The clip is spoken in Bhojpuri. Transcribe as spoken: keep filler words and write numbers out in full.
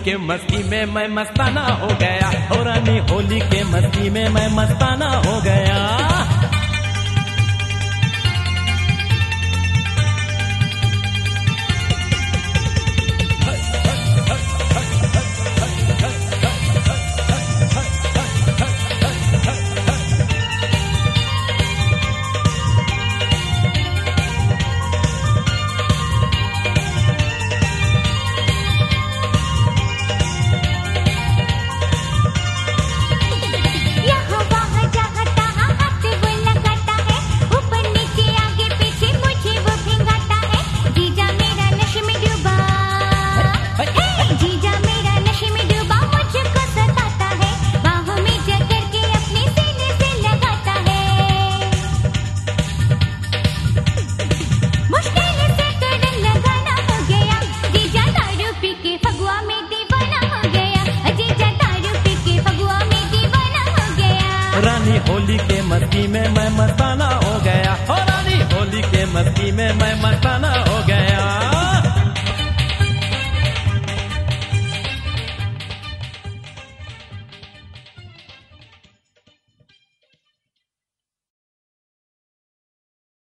के मस्ती में मैं मस्ताना हो गया। हो रानी होली के मस्ती में मैं मस्ताना हो गया। रानी होली के मस्ती में मैं मस्ताना हो गया। हो रानी होली के मस्ती में मैं मस्ताना हो गया।